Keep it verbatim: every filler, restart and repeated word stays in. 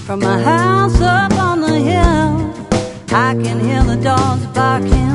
From my house up on the hill, I can hear the dogs barking